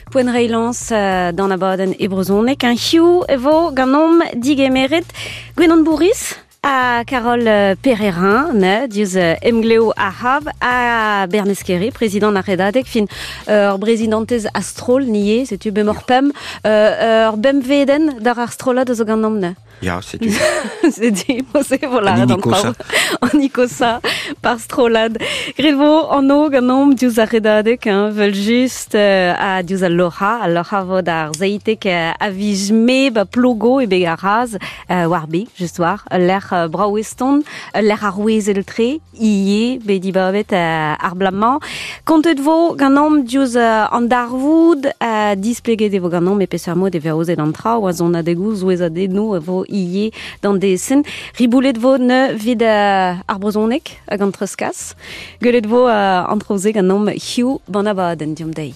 Poenreilans dans abaden e brozonek. Un hiu evo ganom digemerit Gwenon Bourris a Carole Pereirin, ne, dius emgleo a hab, a Berneskeri, président na redadek, fin présidentez astrol, nie, setu bemorpem, bemveden dar astrola de zo ganom, ne. Ja, c'est du. C'est du, c'est voilà, en Icosa, par strolad. Grevo, en o, ganom, dius a redadek, veulent juste, a dius a loha vod ar zeitek a vijme, ba plogo e begaraz, warbi, just war, l'air braoueston, l'air ar wezeltre, ie, be di babet ar blamman. Kontet vo, ganom, dius an darvoud, displeget evo ganom, e pesermo de verozet antra, oazon a degou, zouez a denou, evo ie dans des scènes. Riboulet vo ne vid arbrozonek hag an treskas. Gulet vo antroze ganom hiu banabaden diom dei.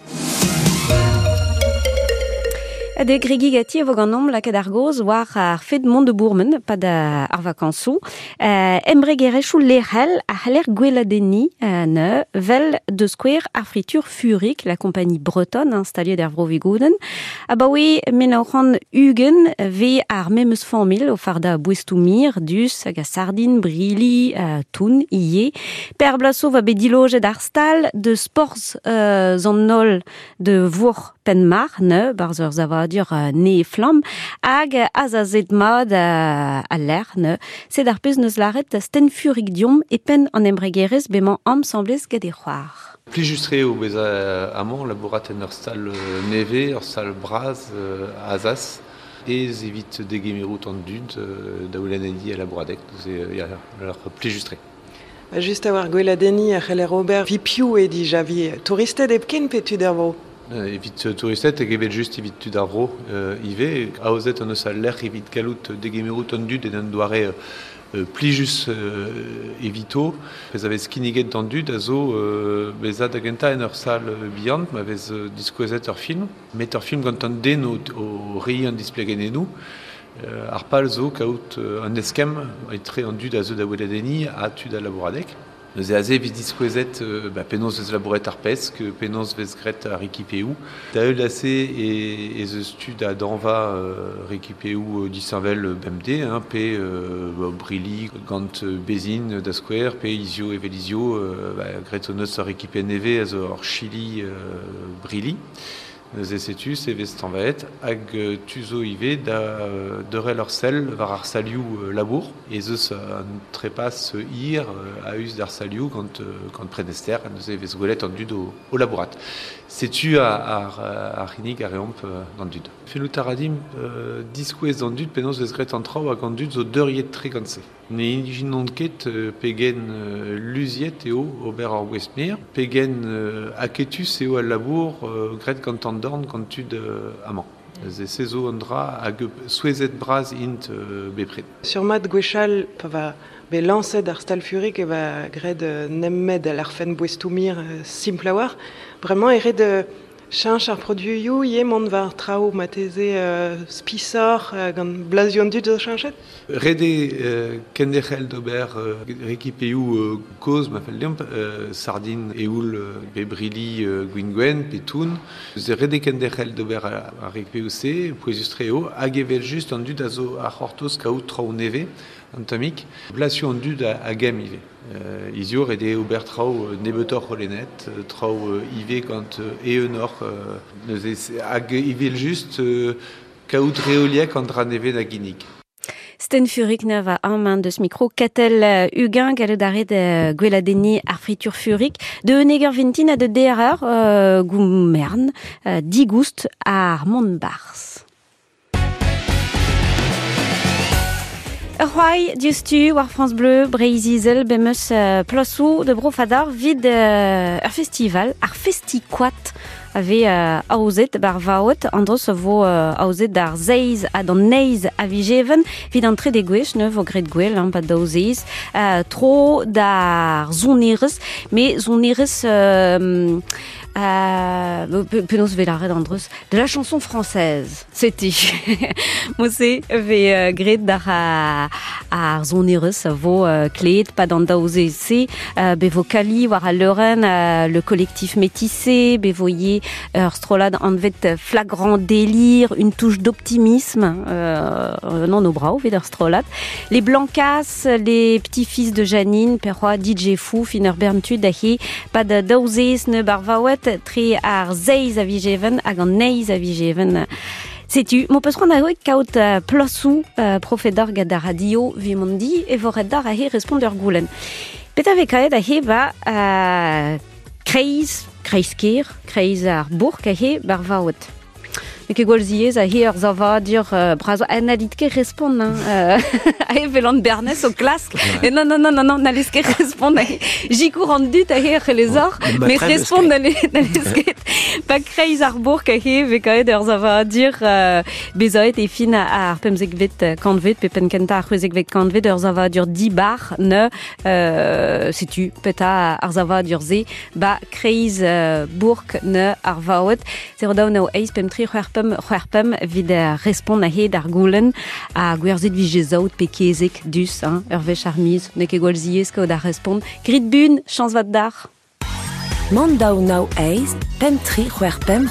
De Gregi gati evo ganom laket ar goz war ar fet mont de bourmen, pad ar vakansou. Embregerechou lerel a haler gweladeni ne vel de square ar friture furik, la compagnie bretonne installée der Vrovigouden. Abaoui menauchan Hugen ve ar memeus famil o farda bouestoumir, dus hag a sardine, brili, toun, ie. Per blaso va bediloget ar stal de sports zonnol de vour penmar, ne, barzer zavad ne flam, hag azazet mad a l'air, ne, c'est d'ar peus neus laret sten furik diom e pen an embregerez bement am semblez gade c'hoar. Plus justre au bez amont, labourat en ur stal neve, ur stal braz, azaz, ez evit degemerout an dud, da oulanedi a labouradek, ya plus justre. Just a war gweladeni a c'heller ober vi piou e di javi touristed epken petu dervro. Evit touristet eg evel just evit tud ar vro ive, aozet an eus al lec'h evit galout degemerout an dud en doare plijus evito. Pez avez skiniget d'an dud a zo bezad a genta en ur sal bihan, ma vez diskouezet ur film. Met ur film gant an den o rei an displegen enou. Ar pal zo kaout an eskem etre an dud a zo da weladeni a tud a labouradek. Neuze aze evit diskouezet penaos vez labouret ar pesk, penaos vez gret ar ekipeu. Da eul aze ez eus tud a danva rekipeu disanvel bemde, pe brili gant bezin da skouer, pe izio evel izio, gret on eus ar ekipe neve a zo ar chili brili. Neuze setus e vez tanvaet hag tuzo ive da deurel ur sel var ar salioù labour ez eus an trepas hir a eus d'ar salioù gant prenester neuze vez gwelet an dud o labourat. Setu ar hinig a reomp d'an dud. Fenout aradim diskouez d'an dud penaos vez gret an traoù hag an dud zo deuriet tre gantse. Ne imaginon ket pegen luziet eo ober ar Westmere, pegen aketus eo al labour gret gant an dorn gant tud amant. Ze sezo an dra hag souezet braz int bepred. Sur mat gwechal pa va be lancet ar stal furik e va gret nemmed al arfen bouestoumir simple a war. Bremañ ere de chanch ar produioù ie mont var trao mateze spisor gant blazion dud zo chanchet? Rede kendechel d'ober rekipeu koz ma fel diomp sardine eoul be brili gwingwen petoun. Ze rede kendechel d'ober a rekipeu se poezustre eo hag evel just an dud a zo ar c'hortoz kaout trao neve an tamik. Blasio an dud a gem ive. Izio rede ober trao nebetor rolenet, trao ive gant eunor, hag evel just kaout reoliek an dra neve da ginig. Sten furik ne va an man deus mikro katel Hugen gallout aret gweladeni ar friture furik de neger vintin a de derreur goumern digoust ar Montbars. C'hoai diustu war France Bleu Breizizel bemeus plasou de brofadar vid ar festival ar festiquat ave aozet bar vaot andros vo aozet dar zeiz a dan neiz a vijeven vid an tre de gwech ne vo gret gwell pa daozeiz tro dar zonerez me zonerez Penos velare d'Andrus, de la chanson française. C'était. Moi, c'est gred d'ar zonerus, vo clét, pas dans daosé, bevo Cali, war à Leuren, le collectif métissé, bevoyer, strolade en vet flagrant délire, une touche d'optimisme, non, nos bras, veder strolade. Les Blancas, les petits-fils de Janine, perroi, DJ Fou, finer berntu, dahi, pas de daosé, ne barvawet, tri ar zeiz a vigeven, hag an neiz a vigeven. Sais-tu, mon patron a oek kaut plossou, profedor gad da radio, vimondi, e voret dar a he responder goulen. Peta vekaet a he ba kreiz ar bourg a he barvawet. Mais que golziez a hier zava dire brazo analitke respond a velant bernes au clasque et non n'allez que répondre j'y cours en dut a hier les or mais répond n'allez pas kreiz arbour ka he vekaet zava dire bezoet et fin a pemzekvet kantvet pepen kenta khuzekvet kantvet zava dire 10 bar ne sais-tu peta arzava dire ze ba kreiz bourg ne arvaot c'est rodaw no eis pemtri Huerpem vid respond a he d'ar goulen a gwerzet vigezaout pe kezek dus, urve charmiz, nek e gwalziez ko da respond. Grit bun, chans vat dar. Mandaou nao eiz, pemtri Huerpem.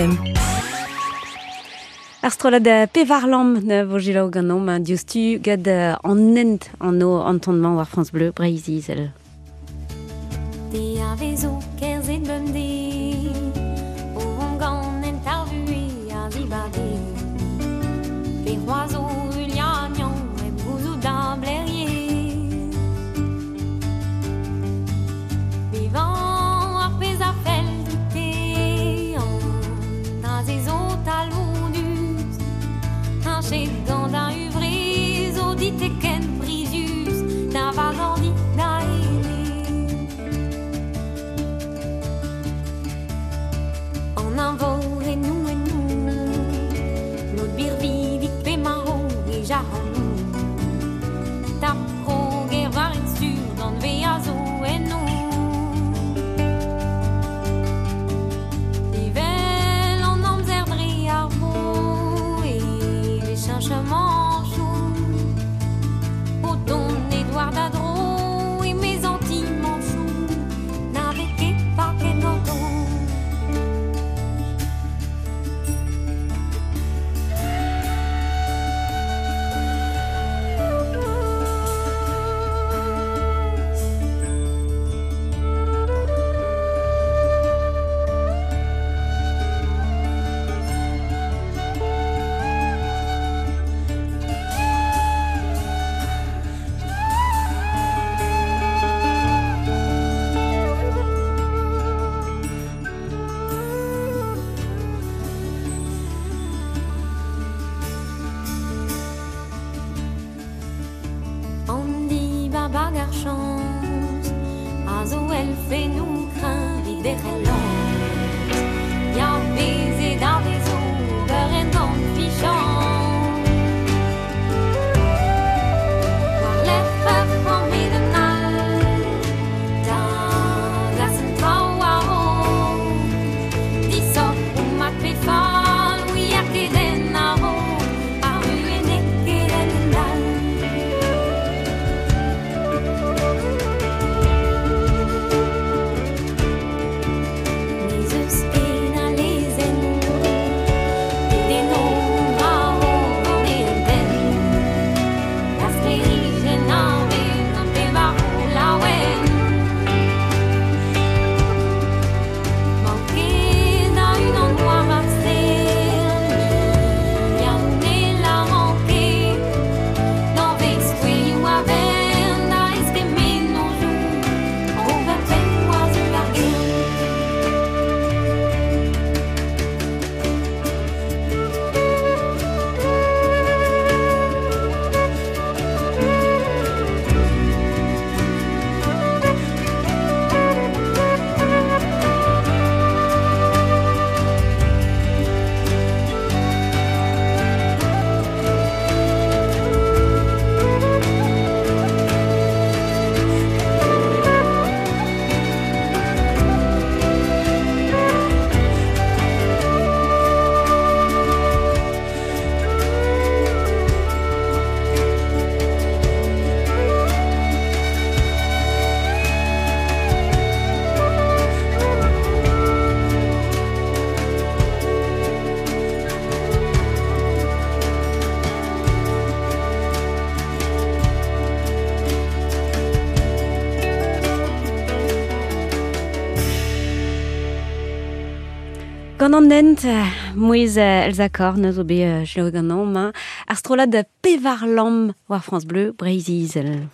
Ar strolad pe varlam ne vo jilaou ganom, diostu gad an ent an no entendement war France Bleu, breizizel. Di a vezo kerzet bemde, o vangan intervue a zibade. Les oiseaux uliagnan et bouzou d'un blérier. Vivant à pez a fel douté, dans des eaux talondus, un chez d'un uvriz, audit et ken brisus, d'un vagandi d'aélé. En un vol et nous, notre birvi dit pe marron et jarron. Tap krog et varin sur dans le veazo et nous. L'hiver en emmerdri arbo et les cherchements chauds. Auton Édouard d'Adro et mes anti-manchoux n'avaient pas qu'un auto. Bagarre chance, azo elle fait nous craindre des relances. Y'a baiser dans les eaux, beurre et non fichant. Voir les feux formés de mal, dans la centrale, dissort ou mat péfal, oui y'a que des narros, par une et que des nal. Gant an ent, mouez els akor, na zo be jleo ganom, ar strola de pevar lam war France Bleu, Breizizel.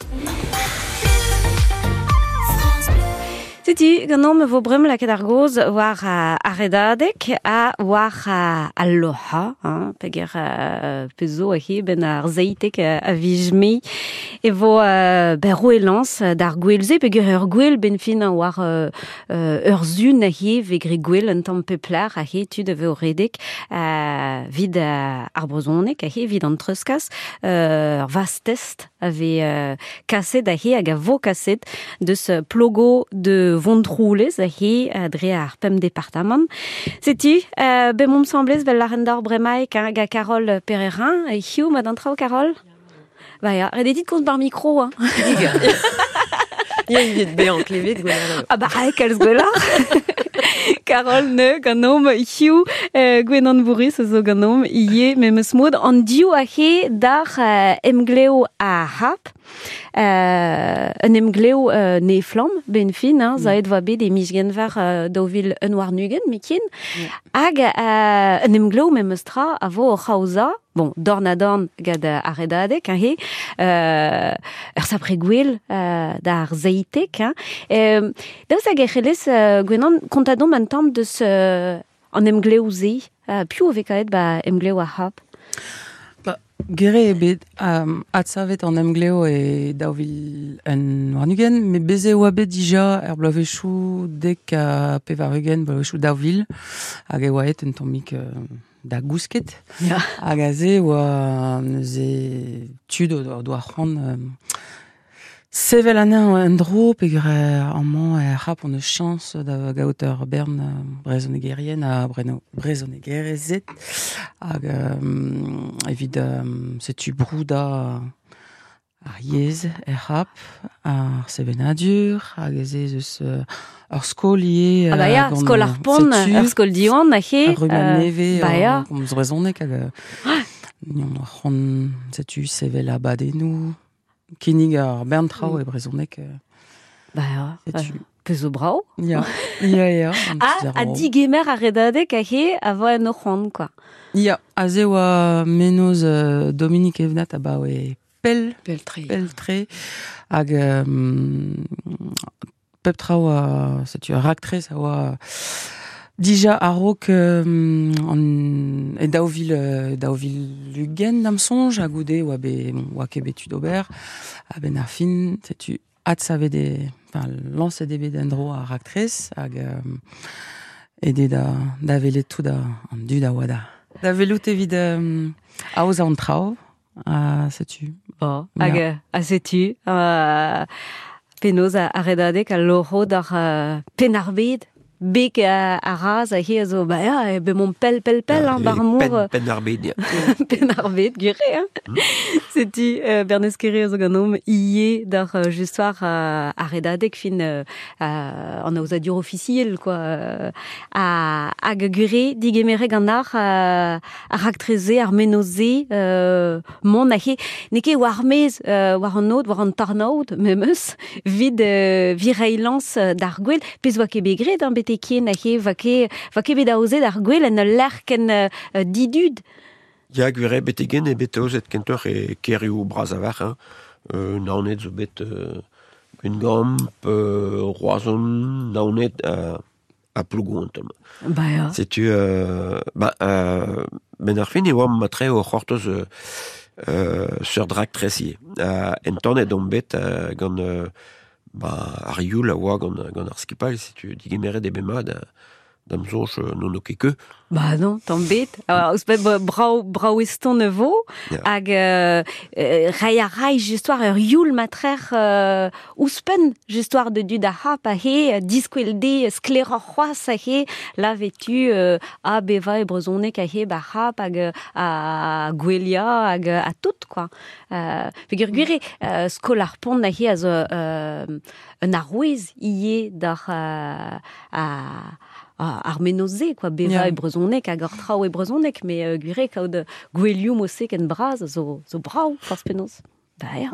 Seti, ganom vo brem laket ar goz war a redadek a war a loha, peger pezo a hi ben ar zeitek a vijme e vo roelans d'ar gwelze peger ur gwel ben fin a war ur zun a hi vegre gwel un tamm peplar a hi tud a veo redek vid ar brozonek a hi vid an treuskas ur vastest a ve kaset a hi hag a vo kaset deus plogo de vondroulez a hi dre ar pem departament. Seti, be mom semblez vel l'arendor bremaik hag a Carole Pererin, e hiu ma d'antrao Carole? Ba ya, red dit kont bar micro, hein. Ya ivit be an klevet gweler. Ah ba, kalz gwelar. Carole ne ganom hiu gwenan bourris zo ganom ie memes mod an diou a he dar emgleo a hap. Un emgleo ne flam ben fin, zaet va bet e misgen var daouvil un war nugen mekin. Hag un emgleo memes tra a vo o chaouza, bon, dorn a dorn gad a redadek, he, ur sapre gwell d'ar zeitek. Daouz hag ec'helez gwenan kontadom an tamm deus an emgleo ze, piou ove kaet ba emgleo a hap. Gere ebet atsavet an emgleo e daouvil un warnugen, me beze oa bet dija blavechou dek a pevarugen blavechou daouvil hag e oaet un tammik da gousket hag a ze oa neuze tud o doa c'hant sevel anen un dro peger an man e rap an eus chans da gaout ur bern brezonegerien a brezonegerezet hag evit setu brouda ar yez e rap ar sevenadur hag eze eus ur skol ie Ah ba ya, skol ar pon, ur skol diwan a he. ar rumen neve ba ya. komz brezonek hag n'on ar c'hant setu sevel abadenou kinig ar bern trao e brezonek Ba ya, setu pezo brao. ya A digemer a redadek a he a vo en oc'hant, quoi. ya a ze oa menoz Dominique Evenat a ba oe peltre hag pep trao a setu ar raktrez a oa dija a rok e daouvil lugen d'am sonj a goude oa ket betud ober a ben ar fin setu savet lance de bet en dro a raktrez hag ede da velet tout an dud a oa da velout evit aoz an trao a setu. Bo, hag a setu penoz a redadek a loro d'ar penarbed bek a raz a he a zo, ba ya, be mon pel, bar mour. Pen arbed, ya. Pen arbed, gure, Seti, berneskere a zo ganom, ie d'ar justoir a redadek fin an aozadur officiel, quoi. Hag gure, digemere gant ar raktreze, ar menoze, mon a he, neke war mez, war an od, war an tarnaout, memeus, vid vireilans d'ar gwell, pez oa ket begre d'an betekien a he, va ket bet aozet ar gwell en lerken didud. Ya gwere betegen e bet aozet kentor e kerioù braz avar, naonet zo bet gwengamp, roazon, naonet a plougou an tom. Ba ya. Setu, ben ar fin e oam matre o c'hortoz sur drak tresi. En tanet on bet gant ar youl a oa gant ar skipal, setu digemeret e bemad d'am zonj non o keke. Ba non, tamm bet. Ouz bet brao eston nevo, hag rai a rai justoir ur youl matrer ouspen justoir de dud a hap a he, diskwelde skleror c'hoaz a he, la vetu a beva e brezonek a he ba hap hag a gwelia hag a tout, quoi. Peogwir gwire skol ar pont a he a zo un arouez ie d'ar ar menoze, quoi, beva e brezonek hag ar trao e brezonek, me gwire kaout gwelioù mosek en braz zo brao, pars penoz. Ba ya.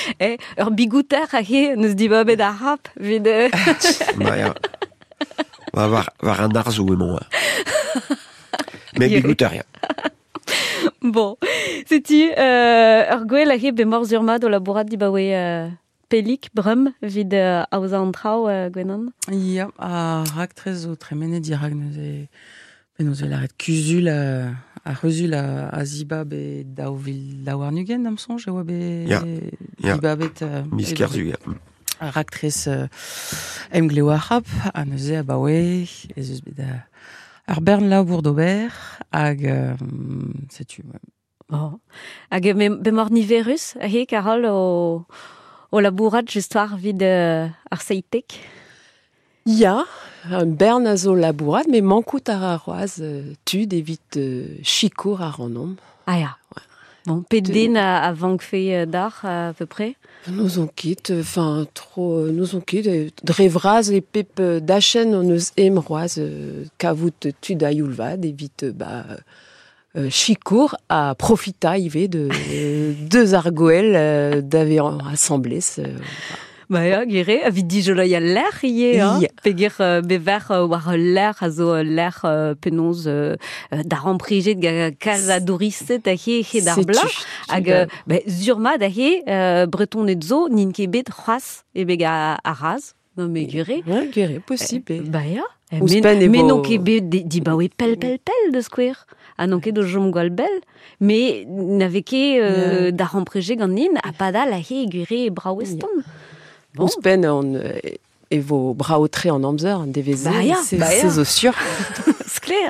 Ur bigouter a he, neus di ba bet a rap, vid... Ba ya. War un arzo emañ. Mais bigoutarien. Bon, c'est-tu ur gwell a be mor zurma do labourat di bawe pelik, brum, vid aouza an trao gwenan? Ya, a rak trez o tremene dirag neuze laret kuzul a rezul a ziba be daouvil laouarnugen am sonj, oa be ziba bet... Misker zuger. A rak trez emgleo a c'hap, a neuze a bawe, ez eus bet ar bern labour d'ober, hag, setu... Oh. Hag be mor niverus, a he karol o labourat just war vid ar seitek? Ya, un bern a zo labourat, mais mankout ar aroaz tud evit chikour ar anom. Ah ya. Bon, pet den a vankfe d'ar à peu près? Nous on quitte, enfin, nous on quitte, drevraz et pep d'achen on eus emroaz kavout tud a youlvad, evit, chikour a profita ive de deux argoel d'ave rassemblés. Ba ya, gire, a vid dijola ya l'air ie, hein? Ya. Peger bever war l'air a zo l'air penoz d'ar amprije de kaz a douriset a he d'ar bla. Hag zurma da he breton et zo nin ket bet c'hoaz e beg a raz. Non mais gire. Ouais, guéri, possible. Ba ya. Ouspen e Mais vo- non ket bet di bawe pel de square. Ah non ket do jom gwal bel. Mais n'ave ket d'ar amprije gant nin a pada la he gire e bra weston. Bon. Ouspen on e vo braotre en amzer, an deveze, Ba ya, c'est zo sûr. Skler.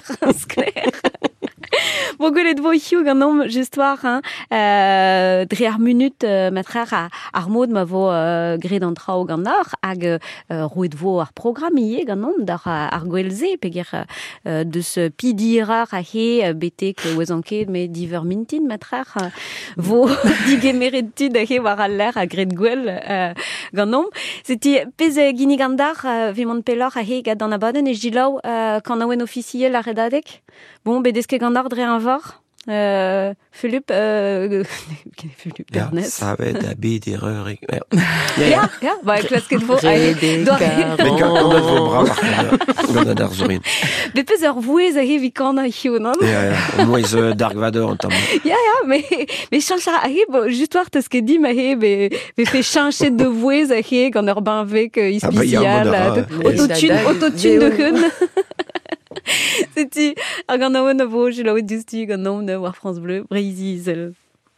Bon, gwelet vo hiu gant nom just war, hein, dre ar munut matrer ar mod ma vo gred an trao gant ar, hag roet vo ar program ie gant nom d'ar ar gwelze, peger deus pidirar a he betek oezan ket me diver mintin matrer vo digemeret tud a he war al l'air a gred gwel gant nom. Seti pez gini gant dar vimant pelor a he gant an abaden e jilaou kan aouen officiel a redadek? Bon, bedeske gant ar dre an var. Philippe Ernest. Ça va être habit erreurig. Ja, ba, klasket vo. Mais quand on vo bra gant an arzorin. Be peus ur vouez a he vi kan a hiu, non? Au moins Dark Vador en tam. Ja, mais chanch a he, just war teus ket dim a he, be fe chanchet de vouez a he gant ur bain vek ispicial. Autotune de hun. C'était a gant aouen a vo, jula oet justi gant nom war France Bleu, Breizi zel.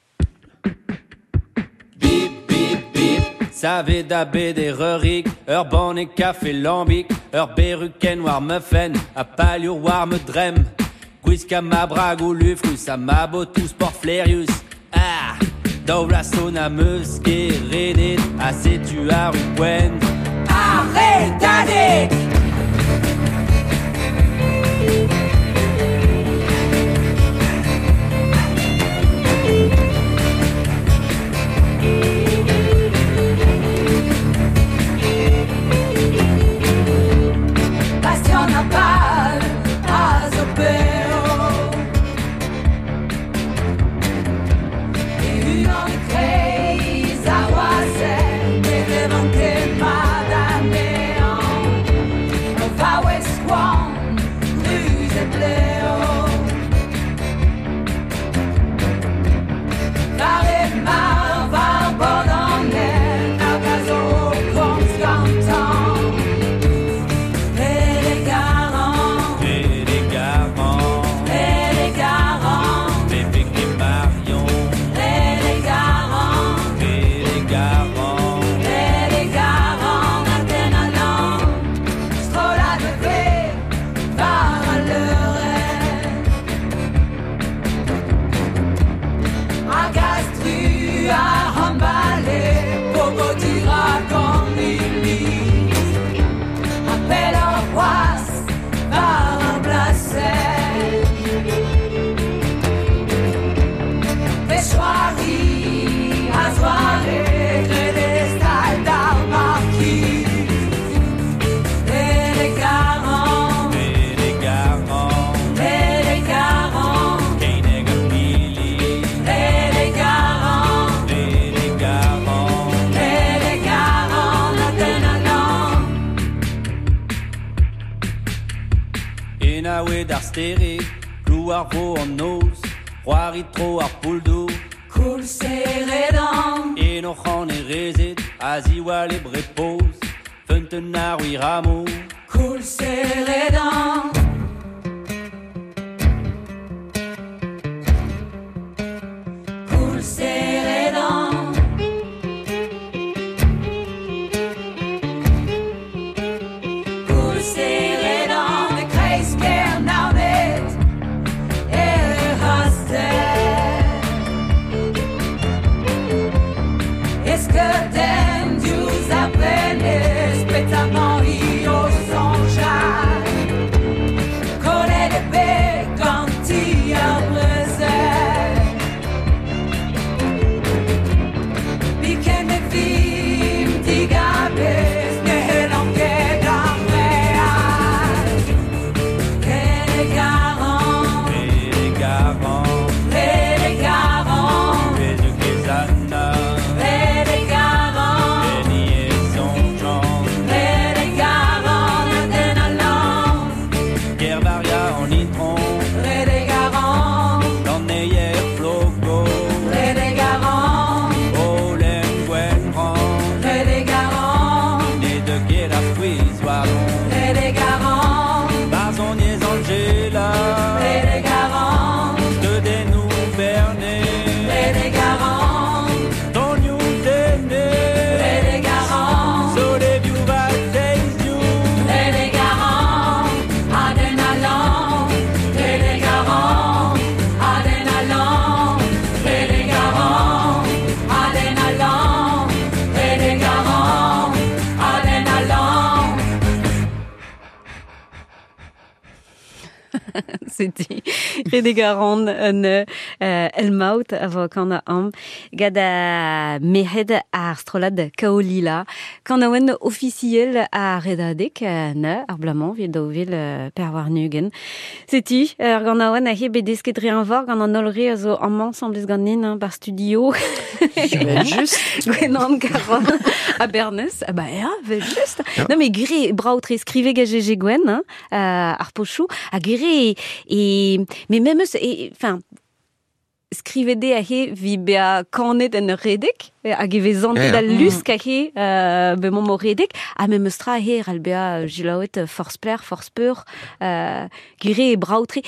Bip, bip, bip, savez da bet e reurig, ur ban e café lambik, ur beruken war muffen, a paliour war me drem, gwiska ma brag ou lufrus, a ma botou sport flerius, ah, daou la son a meus ket redet, a setu ar u poen, arretadet! Enaoué d'arstéré, clouar vo en os, roari tro ar pouldou. Cool seredan, Et no c'han e rezet, aziwal e brepos, fenten ar ramo. cool seredan. Cool seredan. Cool seredan, de kreisker naudet, hastet. Est-ce que den dius apprenes, pétamment io sonjal, connaît de beganti a brésil. Biken de vim digabes, nehelan gedam real. Rede garant, Rede garant, rede garant, rede kezana, rede garant, reni e sonjan. rede garant, den allant, Gervaria en intron, rede garant, dans hier flogo, rede garant, olen gwen ran, rede garant, ne de gera quiz waron, rede garant, bazonies Angela, rede garant, de denou berné, rede garant, ton you dene, rede garant, so le viu va taste you, rede garant, aden allant, rede garant, aden allant, rede garant, aden allant, rede garant, aden allant. C'était Redegaran en Elmaut avo kana am gada mehed a strolad kaolila kana wen officiel a redadek ne arblamant vi dovil per warnugen. C'était gana wen a he bedesket rien var gana nolri azo amman sembles ganin par studio. Juste. Gwenan Caron à Bernes. Ah bah ja, vel juste. Non mais gire brautre skrive gagege Gwen arpochou a gire et mais même enfin skrivede a he vi bea kanet en redek a gevezante da lusk a he be momo redek a même stra he al bea gilaouet force plaire force peur gire brautre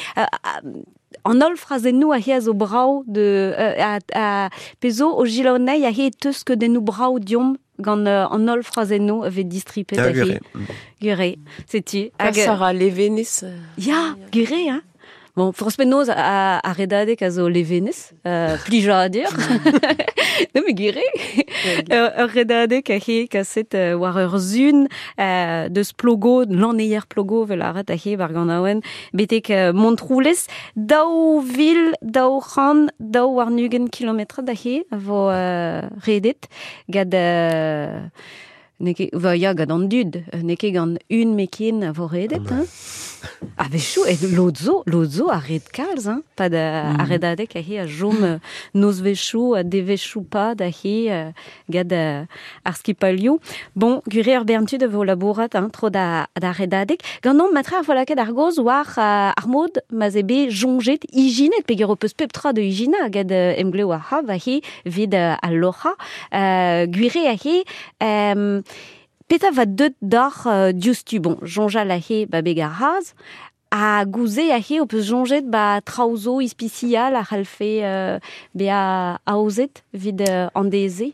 en ol frazennou a he zo brau de a pezo o gilaonei a he teusk de nou brau diom gant an ol frazennou ave distripet a he gire c'est-tu Sarah Levenis. ja gire hein. Bon, forspenoz a redadek a zo levenez, plija a dir. Non, mais gire. Redadek a he kaset war ur zun deus plogo, l'anneier plogo vel arret a he bar gant aouen, betek montroulez, daou vil, daou ran, daou war nugen kilometre da he, vo redet, gad... Neke, ya gad an dud, neke gant un mekin vo redet, hein? Ah, bet chou, et lozo a red kalz, hein? Pad a redadek a he a jom noz vechou, a devechou pad a he gad ar skipalioù. Bon, gure ar berntud vo labourat, hein, tro da redadek. Gant an matre ar volaket ar goz war ar mod ma zebe jonget ijinet, peger o peus pep tra de ijina gad emgleo a hav a he vid a locha. Gure a he... Peta va deut dar diustu, bon, jonja la he ba begar raz, a gouze a he o peus jonget ba traozo ispicial a c'halfe be a aozet vid andeze.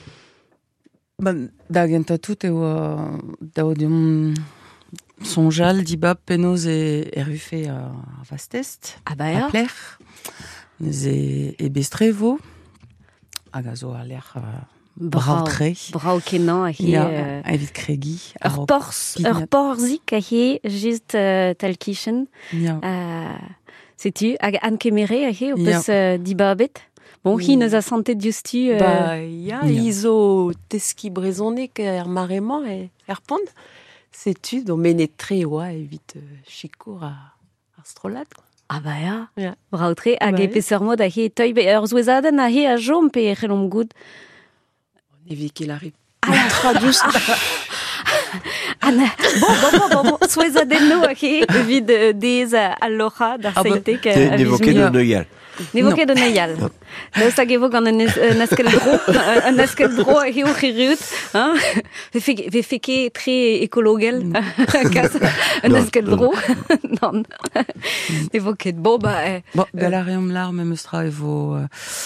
Ben, da genta tout eo da odium sonjal dibab penoz e rufe a vastest, Ah ba ya. a pler, nez e bestrevo, hag a zo a l'air brautre. Brau kenan a he... Ja, evit kregi. Ur porzik a he just talkichen. Ja. Sais-tu, hag an kemere a he o peus dibabet. Bon, hi neus a santet diustu... Bah, ya, izo teski brezonek er marement e er pont. Sais-tu, do menet tre oa evit chikour a strolad. Ah ba ya. Ja. Brautre hag Bah, e peus ur mod a he teuy be ur zouezadenn a he a jom pe c'hellom goud. Evit ket l'arri. Ah, Tradus. Bon. Souez a denno ahe, vid dez allocha d'ar seitek. N'évoquez de Neuial. N'évoquez de Neuial. Neus hag evo gant un askeldro ahe o c'hirut. Ve feke tre ekologel. Kas un askeldro. Non. N'évoquez. Bon, Galarium lar me meustra evo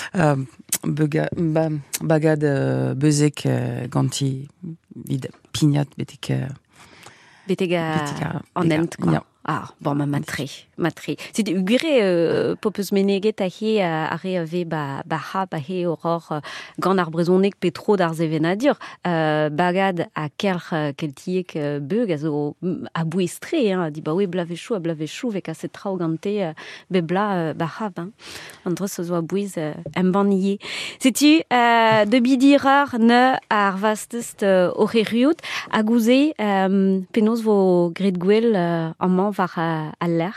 bagad bezek ganti vid pignat betek Betega en ent, quoi. Ja. Ah, bon, matri. Si tu gure popus meneget ahe are ave ba ha ahe aurore gant ar brezonek petro d'ar zevenadur bagad a keltiek beug a zo a bouestre, di ba oe blavechou vek a set trao gante bebla ba ha, andros zo a bouez embannier. Sais-tu, de bidirar ne ar vastest oreriout a gouze penos vo gret gwell an man var a l'air.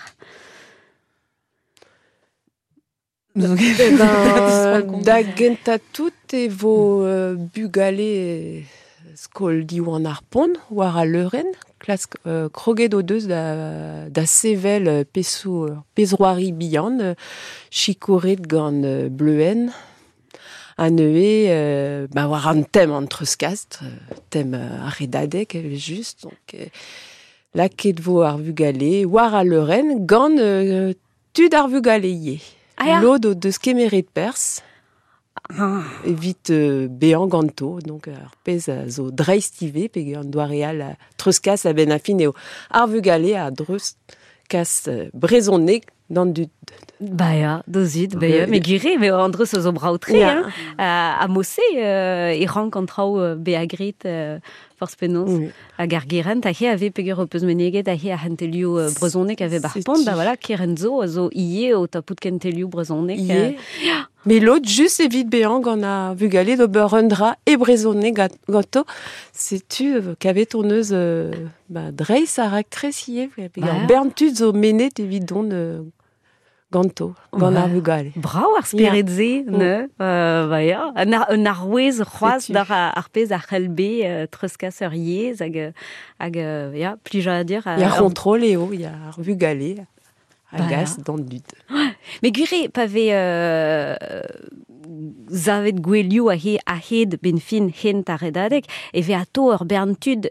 Da genta tout e vo bugale skol diou an ar pont war a leuren, klas kroget o deus da sevel pezroari bihan, chikoret gant bleuen, an eue war an tem an treuskast, tem a redadek just, donc laket vo ar vugale, war a leuren, gant tud ar vugale ie. Lod o deus kemeret pers, evit bean ganto, donc ar pez a zo dreistive, pe gant doareal treuskas a ben a fin eo ar vugale a treuskas brezonek d'an dud. Dozit, me gire, me andreus zo braoutre, a mosse e rank an trao beagrit force penos a gargerent a he ave peger o peus meneget a he a hentelioù brezonek ave barpont, voilà, kerenzo a zo ie o tapout kentelioù brezonek. Mais l'autre, juste evit bean gant a vugale do beur un dra e brezonek ganto, sais-tu qu'ave tourneuse dreis a rak kresiye, bern tud zo menet evit don ganto, gant ar vugale. Bravo ar speredze, ne? Un arwez c'hoaz d'ar ar pez ar c'helbe treuskas ur yez hag plija a dir. Ya kontrol eo, ya ar vugale agas d'an dud. Me gure pave zavet gwelioù a hed ben fin hent a redadek, ve a to ur bern tud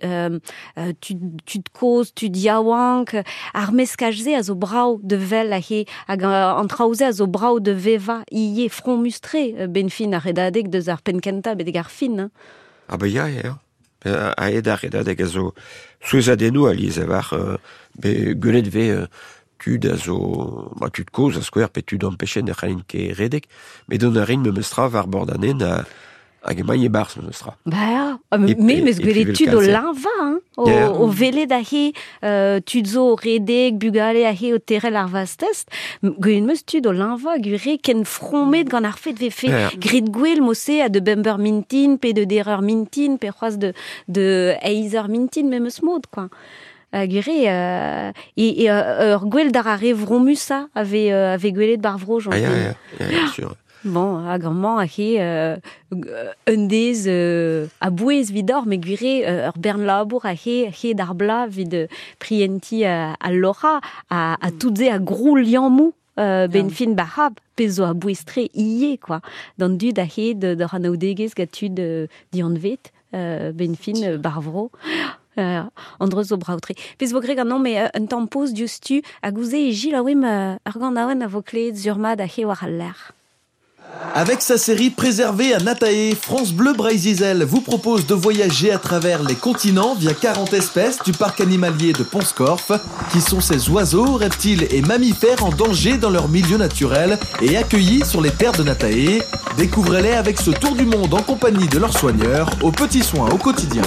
koz, tud yaouank, ar meskajze a zo brao de vel a hag an traouze a zo brao de veva ie front mustre ben fin a redadek deus ar penkenta bedeg ar fin. Ah ba ya. A hed a redadek a zo souez a denou a liz avar gwelet ve tud a zo, tud koz a skouer pe tud empêchen e c'halin ket redek, met don a rin me meustra var bordanen hag emañ e bars me meustra. Me gwelet tud o linva, o vele da he tud zo redek, bugale a he o terrel ar vastest, gwelet meus tud o linva gure ken fromet gant ar fet vefe grit gwell mosse a de bember mintin, pe de derreur mintin, pe c'hoaz de eizer mintin me meus mod, quoi. Gure, ur gwell d'ar are vromusa ave gwelet bar vro, j'en ya, sûr. Bon, hag an man a un dez a bouez vidor, me gure ur bern labour a d'ar bla vid prienti a lora a toutze a grou liamou ben fin bahab, pezo a bouestre ie, quoi. Dan dud a de ranaoudegez gatud di an vet, ben fin bar vro. Andreus zo braoutre. Pez vo greg an me un tampos diustu a gouze e gil a oem ar gant aouen a vo kleet zurmad a war al l'air. Avec sa série préservée à Natae, France Bleu Brésil vous propose de voyager à travers les continents via 40 espèces du parc animalier de Ponscorf, qui sont ces oiseaux, reptiles et mammifères en danger dans leur milieu naturel et accueillis sur les terres de Natae. Découvrez-les avec ce tour du monde en compagnie de leurs soigneurs, aux petits soins au quotidien.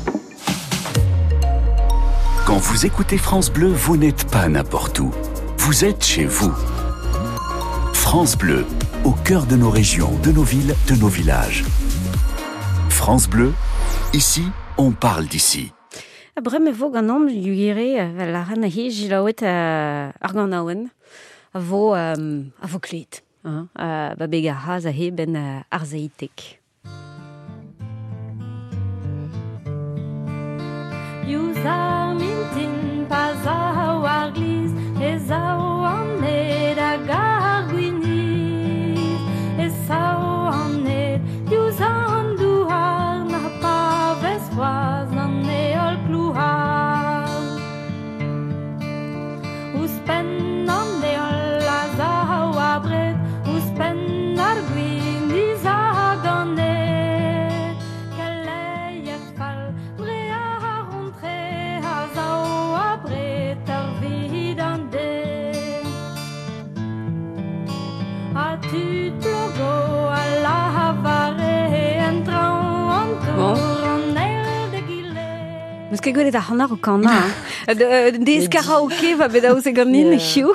Quand vous écoutez France Bleu, vous n'êtes pas n'importe où. Vous êtes chez vous. France Bleu, au cœur de nos régions, de nos villes, de nos villages. France Bleu, ici, on parle d'ici. Brem vo gant om yugere la ran a hi jilaouet ar gant aouen a vo kleet. Ba beg a raz a he ben ar zeitek. Yusa mintin paza war glis ezao anet a garguinis ezao anet yusa an douar na pa vespoaz an eol clouar Ouspen an eol a zao a bret Ouspen ar guinis a ganet Kelei er fal brea a rentre a zao a bret ar vid an de A tu plogo a la havare entran an tour an el de gile Eus ket gwelet ar hannar o kana. Dez karaoke va bet aouz e ganin hiu.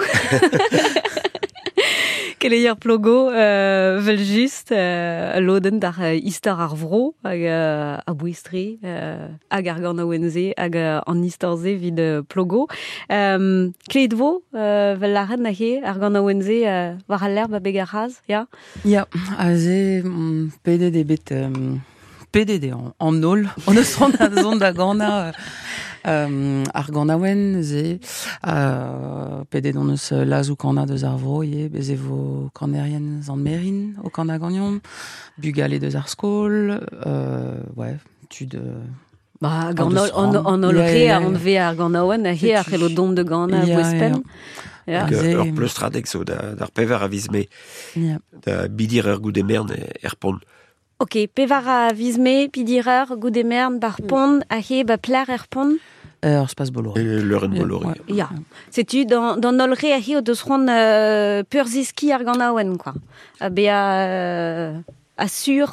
Keleier plogo vel just loden dar istor ar vro hag a bouistri hag ar gant a wenze hag an istorze vid plogo. Kleet vo vel laren na he ar gant a wenze war al lerb a beg ar raz, ya? Ja, aze pedet ebet pedet an ol. On eus ran a zon da gana ar gant a wen ze pedet on eus lazou kana deus ar vro ye bez evo kanerien zan merin o kana gagnon bugale deus ar skol ouais, tud Ba, an olre a an ve ar gant a wen a he ar c'helo dom de gant a bouespen. Hag ur pleustradeg zo d'ar pevar a viz me da bidir ur goude mern pont. Ok, pevar a viz me, pidireur, goude mern, bar pont, a he ba pler pont. Ur spas bolori. Leuren bolori. Ya. Setu, dans olre a he o deus ron peur ziski ar gant a wen, quoi. A be assure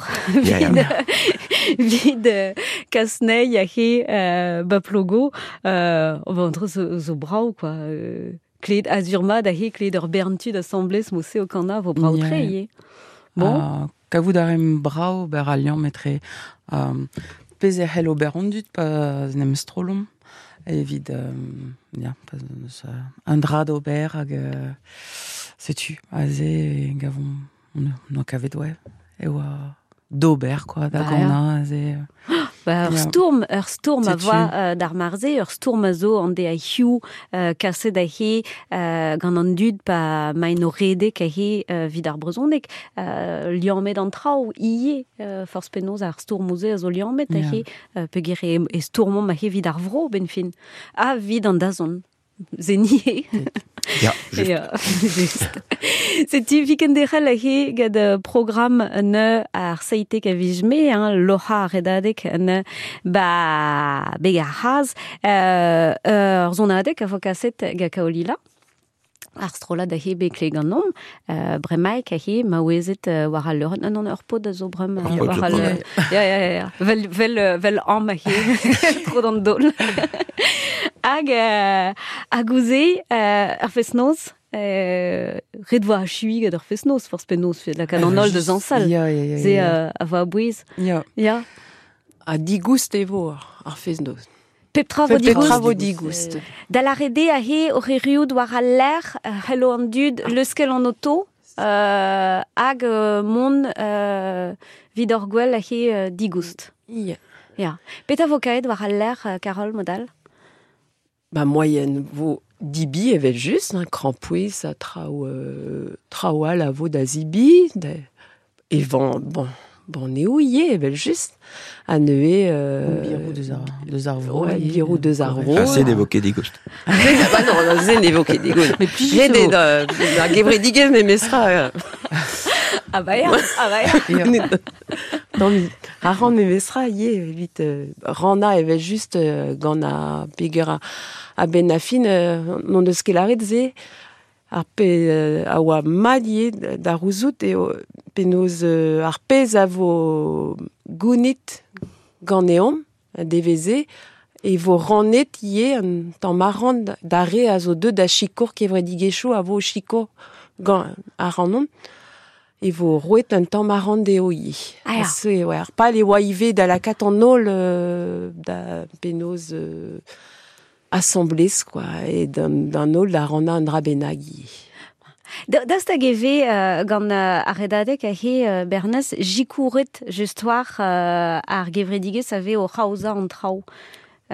vid kasnei a he ba plogo on va entre zo brau quoi kled azurma da he kled ur berntud assemblés mose o kana vo brau tre ye bon kavout arem brau ber alian metre pez e hel o berondut pa nem strolom evit ya un drap d'ober hag setu aze gavon no kavet ouais et oa d'ober quoi da gana aze ur stourm a voa d'ar marze, ur stourm a zo an de a hiu kaset a he gant an dud pa maen o redek a he vid ar brezhoneg liamet an trao ie forz penoz ar stourm ouze a zo liamet a he pegere e stourmom a he vid ar vro ben fin a vid an dazon zenie. Ja, just. Setu vikenderel a he gad program ne ar seitek a vijme, loha a redadek ne ba beg ar raz ur zonadek a vo kaset ga kaolila. Ar strola da he be kleg an nom, bremaik a he ma oezet war al leuren, an ur pod a zo brem war al leuren. Ya. Vel am a he, tro d'an dol. Hag ouze ur festnoz, red voa a chui gad ur festnoz, forz penoz, la kan an ol de zansal. Ze a voa a bouez. Ya. A digoust evo ar festnoz. Pep travo digoust. Da la rede a he o reriout war al ler, hello an dud, leuskel an auto, hag mon vid ur gwell a he digoust. Ya. Pet avokaet war al ler, Carole, modal? Ba moyenne vo dibi evel just, krampouez a trao al a vo da zibi, evan, bon neo ie evel just, a neue... Birou deus ar vro. Birou deus ar vro. A zen evoke digoust. Ba non, zen evoke digoust. Mais plus Rede da gebre digez me mesra... Ah ba ya. A ran me mesra ie, evit rana evel just gant a peger a ben a fin non eus ket laret ze ar a oa madie da rouzout e penoz ar pez a vo gounit gant eom a deveze e vo ranet ie an tamm marran da re a zo deud da chikour kevre digechou a vo chikour gant a ranon e vo roet un tamm marran deo ie. Ah ya. Ar pal e oa ive da la kat an ol da penoz... assemblés, quoi, et d'un ol da rana an dra benag ie. Daoust hag eve gant ar redadek a he bernez jikouret just war ar gevredigez a ve o c'haoza an trao.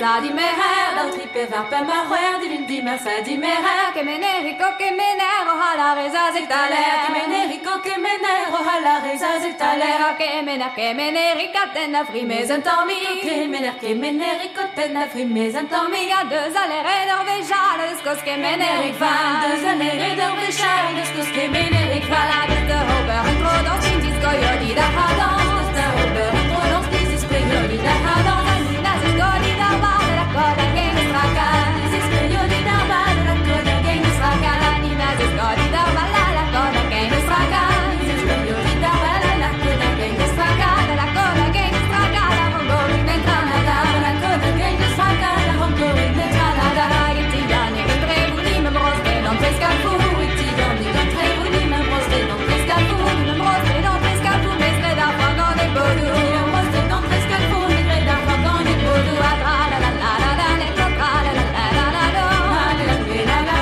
sa di meher dal tripe var pe ma hwer di mer sa di meher que menerico que menero hala reza zetaler que menerico que menero hala reza zetaler que menerica ten frimes entormi que menerico ten frimes entormi a deux allers d'orvejal skos que meneric va deux allers d'orvejal skos que meneric va la de hober intro dans une disco yodi da hadon de hober intro dans une disco yodi da hadon na disco di da ba la coda que nos traca disco yodi da ba la coda que nos traca na disco di da ba la coda que nos traca disco yodi da ba la coda que nos traca la coda que nos traca la bongo in Canada la coda que nos traca la bongo in Canada italiani che prevuni me broste non pesca fu italiani che prevuni me broste non pesca fu me broste non pesca fu me strada fagon e bodu me broste non pesca fu me strada fagon e bodu la la la la la la le la la la la la la la la la la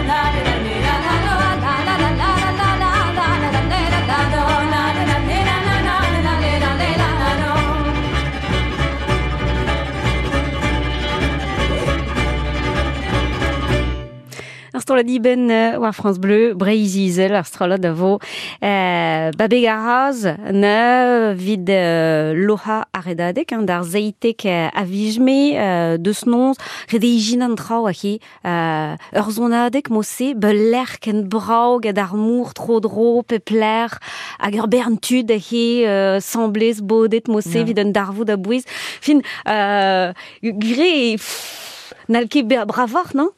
Arstrola diben war France Bleu, Breizizel, arstrola da vo babegaraz ne vid loha aredadek, dar zeitek a vijme deus nons redeijin an trao ahi ur zonadek mosse beler ken braug ad ar mour tro pepler hag ur berntud ahi semblez bodet mosse vid an darvou da bouiz fin gre nalke bravor, non?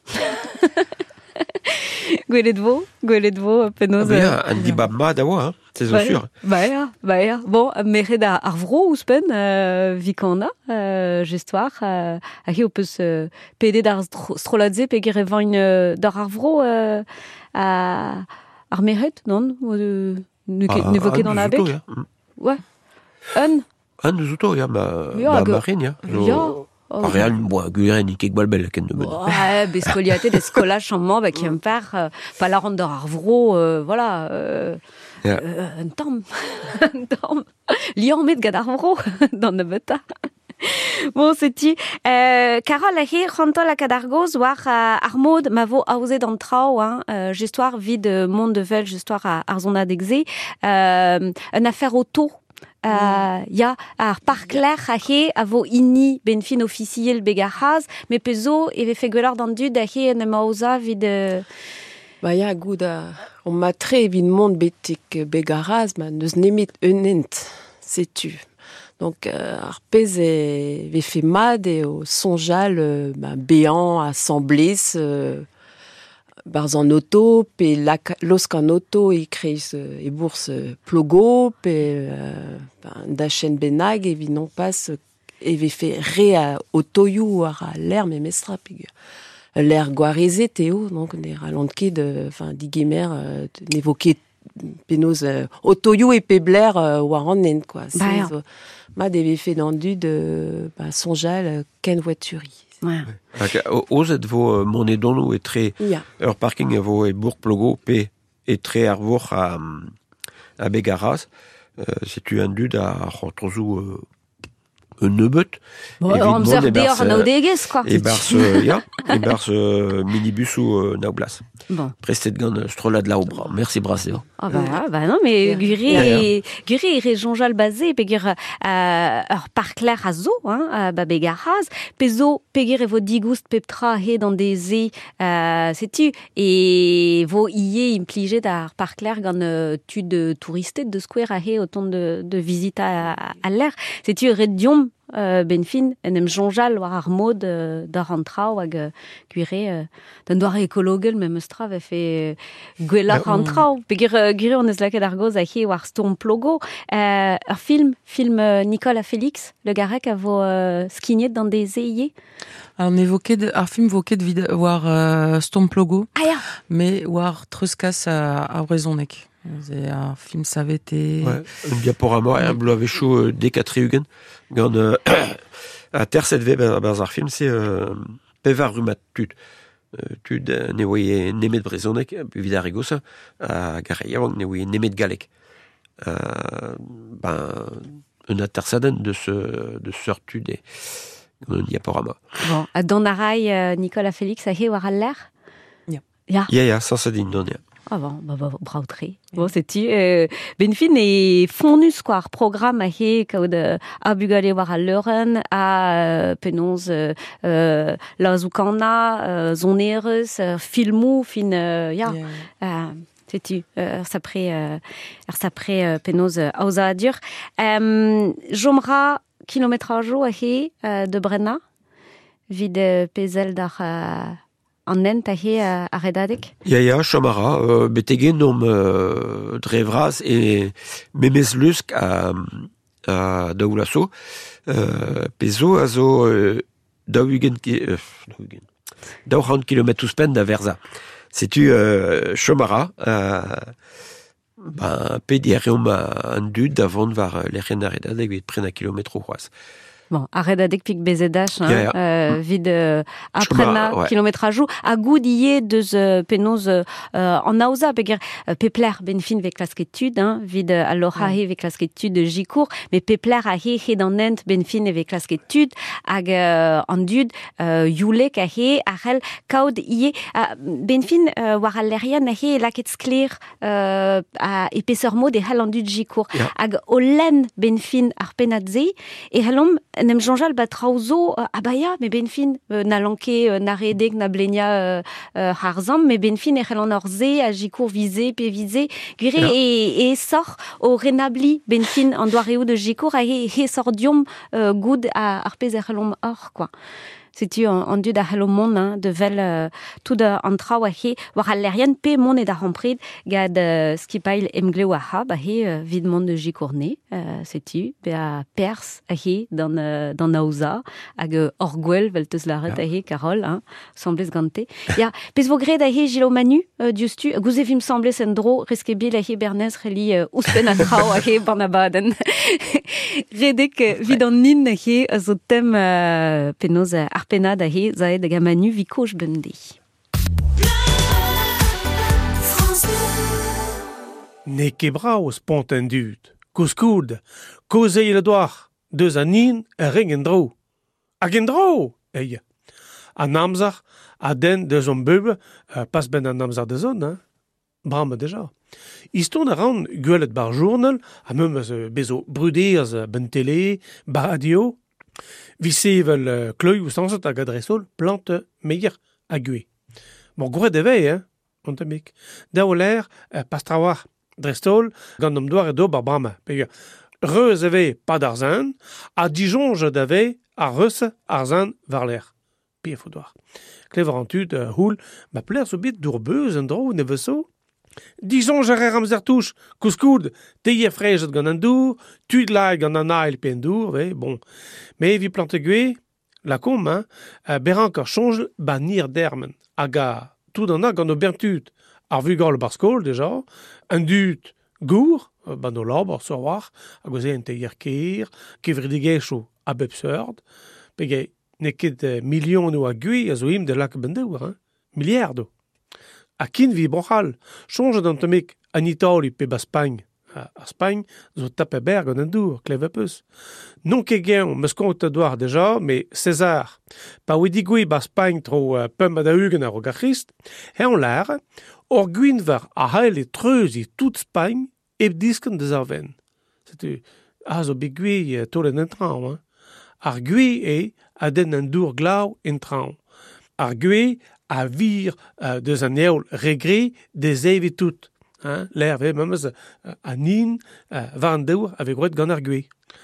Gwelet vo, penaos... An dibab ma da oa, c'est sûr. Ba ya. Bon, meret ar vro ouspen, vikanda, gestoir, a hi o peus pede d'ar stroladze pe gire vain d'ar ar vro ar meret, non? Ne vo ket an abek? Ouais. Un eus outo, ya, ma marin, ya. Real, moi, guren ikek balbel ken de ben. Ouais, beskoliate des scolage chamement qui me perd pas la ronde ar vro, voilà. Un tam. Lion met gad ar vro dans le beta. Bon, c'est-tu Carole ahi rantol a kadargoz war ar mod ma vo aouzet an trao, gestoir vid monde de vel, gestoir ar zona d'exe, un affaire auto. Ya ar parkler ahe a vo inni ben fin officiel begarraz, me pezo eve fe gwelar d'an dud ahe en emaoza vid... Ba ya goud on ma tre vid mont betek begarraz, ma neus nemet unent, setu. Donc ar pez ve fe mad eo sonjal béant a semblez barz an auto, pe losk an auto e kreiz e bourse plogo, pe dachen benag evit non pas eve fe re a otoioù ar a l'air me mestra pig l'air gwareze teo, donc ne ralant ket digemer ne vo ket penaos otoioù e pe bler war an ent, quoi. Ma eve fe d'an dud sonjal ken voituri. Ozet vo monedonou e tre ur parking e vo e bourg plogo pe e tre ar vour a begaraz. Setu an dud a c'hantrozou un nebeut. An zer deoc'h naoudegez, quoi. E barz minibusou naoublas. Bon. Prestet gant strolad laoubra. Merci braseo. Ah bah non, mais guri e rejonjal basé, pe gur ur parkler a zo, ba begaraz, pe zo pe gur e vo digoust peptra he dans des ze, setu, e vo ie implige d'ar parkler gant tud touristet de skouer a he autant de visita a l'air. Setu red diom ben fin en em jonjal war ar mod d'ar an trao hag gwire d'un doare ekologel me meustra ve fe gwelar an trao. Pe gur on eus laket ar goz a hi war storm plogo. Ur film Nicolas Félix, le garek a vo skignet dans des zeier. Alors, on évoquait ar film voket vid war storm plogo. Ah ya. Mais war treuskas a brezonek. C'est un film savete. Ouais, un diaporama un bloavechou décatriugen. Gant a terset ve baz ar film, c'est pevar rumat tud. Tud ne voye nemet brezonek, vid ar egosa, a gare yaouang ne voye nemet galek. Un atersaden de ce tud gant un diaporama. Bon, a Donarai, Nicolas Félix, a he war al l'air? Ya. Ya, sans din don, ya. Ah bon, brautré. Bon, c'est-tu, ben fin e fonus, quoi, programme a he, kaout a bugale war al leuren, a penons la zoukana, zoneres, filmou, fin, ya. C'est-tu, sapre penons auza adur. Jomra kilométrage a he de Brenna, vid pezel d'ar an ent a he a redadek? Ya, chomara, betegen nom drevras e memez lusk a daoulaso, pezo a zo 200 km ouspenn da verza. Setu chomara, pe reom an dud davant var lec'hen a redadek vet pren a kilometro c'hoaz. Bon, a redadek pik bezedach, vid aprena ouais. kilométrajou, a goud ie deus penoz an aouza, peger pepler ben fin ve klasketud, vid alloha he ve klasketud jikour, mais pepler a he an ent ben fin ve klasketud, hag an dud youlek a he, arel kaout ie, ben fin war al lerien a he laket skler a epeseur mod e hel an dud jikour, hag o len ben fin ar penadze, e helom nem jonjal bat traozo abaya, mais ben fin na lanke na redek na blenia harzam, mais ben fin e c'hellan orze a jikour vize, pe vize, gire e sor o renabli ben fin an doareo de jikour a he sor diom goud ar pez e c'hellom or, quoi. C'est-tu en dud a hello mon de vel tout an trao a he war al lerien pe mon e da ramprid gad skipail emgleo a ha ba he vid mon de jicourne c'est-tu be a pers a he dans naouza hag orgwell vel teus laret a he Carol semblez gante ya pez vo gred a he gilo manu diustu gouze vim semblez en dro reske bil a he bernez reli ouspen a trao a he barnabaden redek vid an nin a he zo tem penoz arpena da he zaed da gamanu vikoj bende. Ne kebra o spontan dud, kouskoud, koze le doar, deus an in ring en dro. Hag en dro, eia. An amzar, a den deus an beube, pas ben an amzar de zon, brame deja. Iston a ran gwelet bar journal, a meum bezo brudeaz ben tele, bar radio, vi sevel kleu ou sansat hag adresol plante meir a gwe. Bon, gouret evei, ontamik. Da o l'air, pas trawar drestol, gant am doar edo bar brama. Pega, reuz evei pa d'arzan, a dijonj d'evei a reus arzan var l'air. Pi e fo doar. Klever an tud, houl, ma pler zo bit dourbeuz en dro neveso. Dijonj a rer amzer touch, kouskoud, teie frejat gant an dour, tud lai gant an ail pe en dour, bon. Me vi plante gwe, la kom, beran kar chonj ba nir dermen, hag a tout an a gant o bertud, ar vugol bar skol deja, un dud gour, ban o labor sur war, hag oze en teier keir, kevridigezho a bep seurd, pege ne ket milion o a gwe a zo im de lak bendour, miliardo. A kin vi brochal, chonj an tomik an Itali pe ba Spagn. A Spagn zo tape berg an dour, kleve peus. Non ket gen, meus kont a doar deja, me César, pa oe digwe ba Spagn tro pem da ugen a rog a Christ, an l'ar, or gwin var a hael e treuz e tout Spagn eb disken deus ar ven. Setu, a zo be gwe tolen en traoù, Ar gwe e a den an dour glav en traoù. Ar gwe a vir deus an eol regre des evi tout. L'air ve memez an in var an daour ave gret gant ar gwe.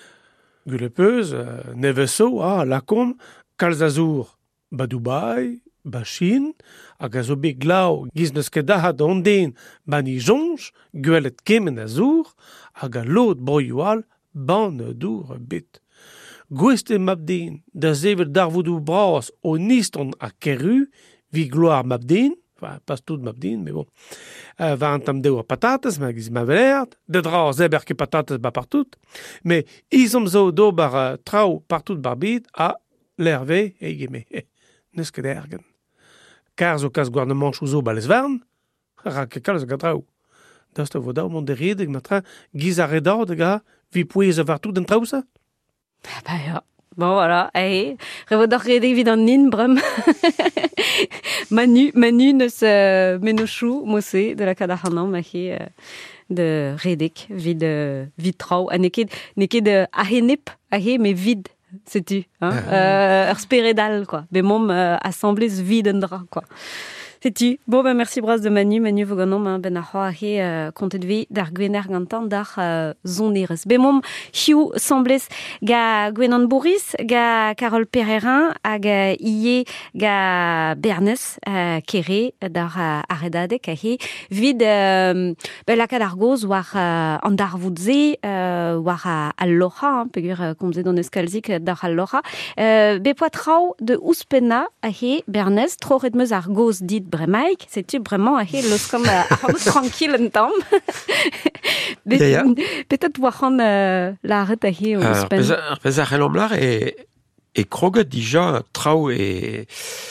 Gule peus, neveso, la kom, kalz azour, ba Dubai, ba Chine, hag a zo bet glav giz neus ket ahat an den ba ni jonj, gwelet kemen azour, hag a lot broioal ban dour bet. Gweste map den da zevel darvoudou bras o niston a keru, vi gloar map den, pas tout map den, mais bon, va an tam deo a patatas, ma giz ma velerd, de dra zeber ke patatas ba partout, mais izom zo do bar trao partout bar bit a l'erve e geme. Neus ket ergen. Kar zo kas gouvernement chouzo ba les varn, rak e kalz gant trao. Dast vo da o mont de redeg matra giz a redor de ga vi pouez a var tout den trao sa? Ba ja. Bon, voilà. Eh, revodor redek vid an nin, brem. Manu ne se menochou, mosse, de la kadachanam, de redek, vid trau. A neket ahenip, mais vide, sais-tu, hein? Ur speredal, quoi. Mais mom assemblés vide en dra, quoi. Sais-tu? Bon, ben, merci bras de Manu voganom, hein, ben a kontet vi d'ar gwener gantan d'ar zonerez. Ben mom, hiu semblez ga Gwenan Boris, ga Carole Pererin, hag ie ga Bernes kere d'ar aredadek ahe, vid ben lakad ar goz war an dar voudze, war al loja, hein, pegur komze don euskalzik d'ar al loja. Be poitrau de ouspenna ahe Bernes, tro redmeus ar goz dit bremaik, sais-tu vraiment ahe los comme tranquille en tam. Peut-être waran la ret ahe ouspenna. Ar pez ar relomlar e kroget dija trao e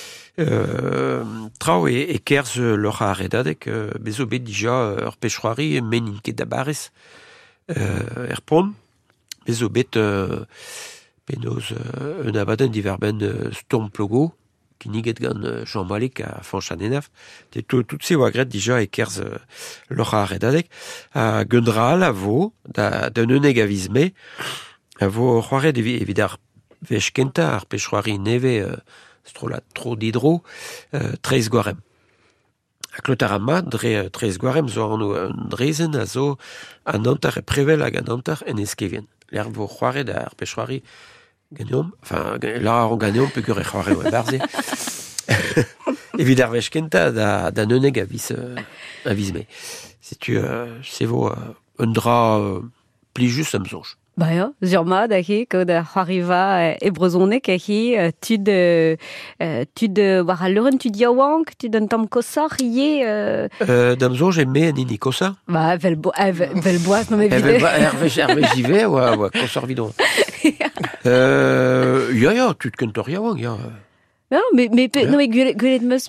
kerz lor a redadek bezo bet dija ur pechroari menin ket da barez pon bezo bet penoz un abaden diverben stormplogo kiniget gant Jean-Malik a Fanchanenaf. Tout se oa gret dija e kerz lor a redadek. A gendral a vo da neuneg a vizme a vo c'hoaret evit ar vech kenta ar pechroari neve strolat tro d'hydro, 13 gwarem. A klotar ama, dre 13 gwarem zo an drezen a zo an antar e prevel hag an antar en eskevien. L'er vo c'hoaret ar pechroari ganeom, enfin, la an ganeom pegur e c'hoaret oa barze. Evit ar vech kenta da neuneg a vizme. Se vo un dra plijus am zonj. Ba ja, zurmad ahe, kod c'hoariva e brezonek ahe, tud war a leuren tud yaouank, tud an tam kosar, ie... Dam zonj eme an ini kosar? Ba, vel boaz, non me vide. Er vech jive, oa kosar vidon. Ya, tud kentor yaouank, ya. Non, mais gwelet meus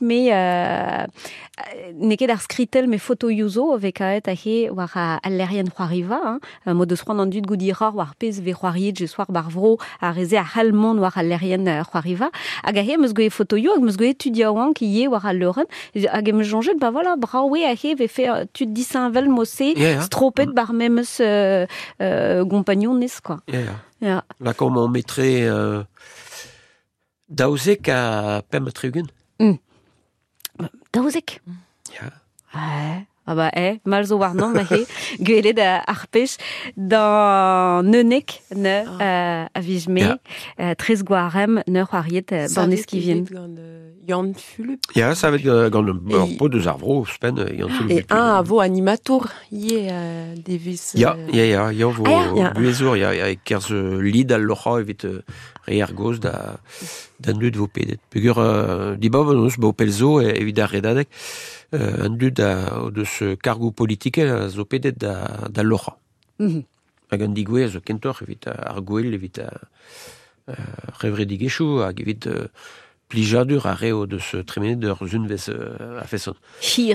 neket ar skritel me foto yuzo avec aet ahe war a lerien c'hoariva, hein, mod eus c'hoant an dud goudiror war pez ve c'hoariet je soar barvro a reze a halmon war a lerien c'hoariva, hag ahe meus goe foto yu, hag meus goe tud yaouank ie war a leuren, hag em jonget, ba voilà, braoue ahe ve fe tud disinvel mosse, stropet bar memes gompagnon nes, quoi. Ya. La kom on mettrait... Daouzek a pem a treugen? Daouzek? Ya. Ah ba, mal zo war non, gwelet ar pech dan neunek ne a vizme, 13 gwarem ne c'hoariet ban eskivien. Yann Phulup. Ya, ça veut gant ur po deus ar vro, spen Yann Phulup. Et un a vo animator, ie devis... Ya vo buezour, ya e kerz lid al locha evit re ar goz da dud vo pedet. Pegur dibav an eus bo pelzo evit ar redadek, an dud o deus kargou politike zo pedet da locha. Hag an digwe zo kentor evit ar gwell evit revredigechou hag evit... plijadur a reo deus tremenet d'ur zunvez a feson. Hir.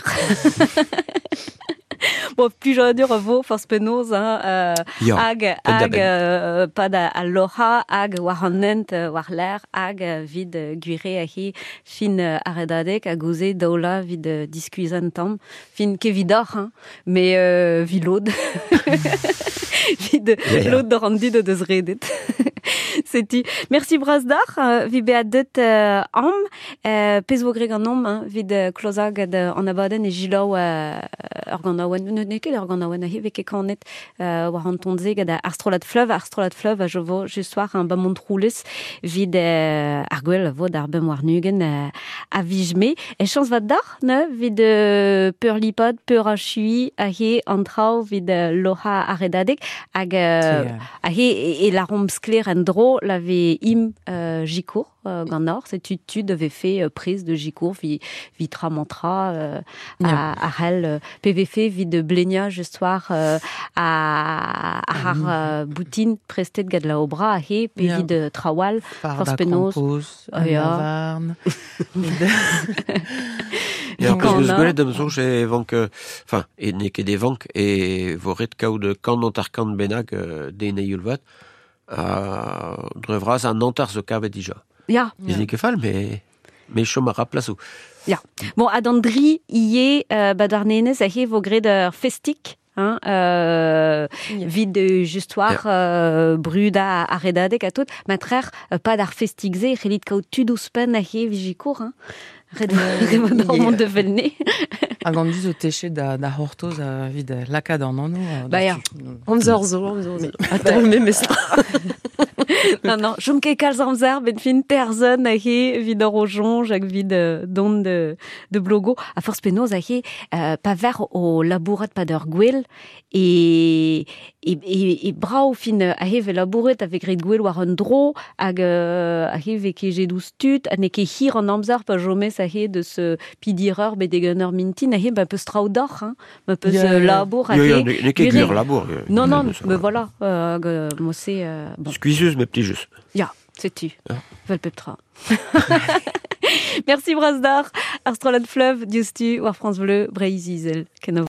Bon, plijadur a vo force penoz, hag pad a loja, hag war an nent war l'air, hag vid gwire ahi fin a redadek a goze daola vid diskuizan tam, fin kevidor, hein, mais vilod. Vid l'autre de rendu de deus redet. C'est-tu. Merci Brasdar, vi beadet am, pez vo greg an om, vid klozag an abaden e jilau ur gant aouen, nekel ur gant aouen ahe veke kanet war an tonzeg ar strolat fleuve a jo vo just war an ba montroulez vid ar gwell vo d'ar bem war nugen a vijme. E chans vat dar, ne, vid peur lipad, peur a chui ahe an trao vid loha a redadek, hag ahe e la romskler en dro la ve im jikour gant nor, c'est tu devais fait prise de jikour vi tra mantra a hel PVF vid blenia just war a har boutin prestet gad la obra ahe pe vid trawal force penos Varn. Ya, peus gwelet am zonj e vank, enfin, e ne ket e vank, e vo ret kaout kant ar kant bennak den e yulvat, Drevras an antar zo kavet dija. Ja. Is niet gefal, mais chom a raplasou. Ja. Bon, a dan dri ie badarnenez a he vo gred festik, hein, vid justoir brud a redadek a tout, matrer pas d'ar festik ze, relit kao tudospen a he vijikour, hein. Red mont de velne. Hag an duz o teche da hortoz a vid lakad an anno. Ba ya. Amzer zo. Atal me mes. Non, jom ket kalz amzer ben fin terzon a he vid ur o jonj hag vid don de blogo. A force penoz a he pa ver o labouret pa d'ur gwell e brao fin a he ve labouret a ve gret gwell war un dro hag a he ve ke jedouz tut a ne ke hir an amzer pa jomez a he de ce pidireur bet degen ur mintin a he ba peus trao d'or, hein, ba peus labour a he. Ne ket gwir labour. Non, mais voilà, moi c'est... Bon. Squeezeuse, mais petit juste. Ja, sais-tu. Vel peptra. Merci Brasdar. Arstrolan Fleuve, Diustu, War France Bleu, Breizizel.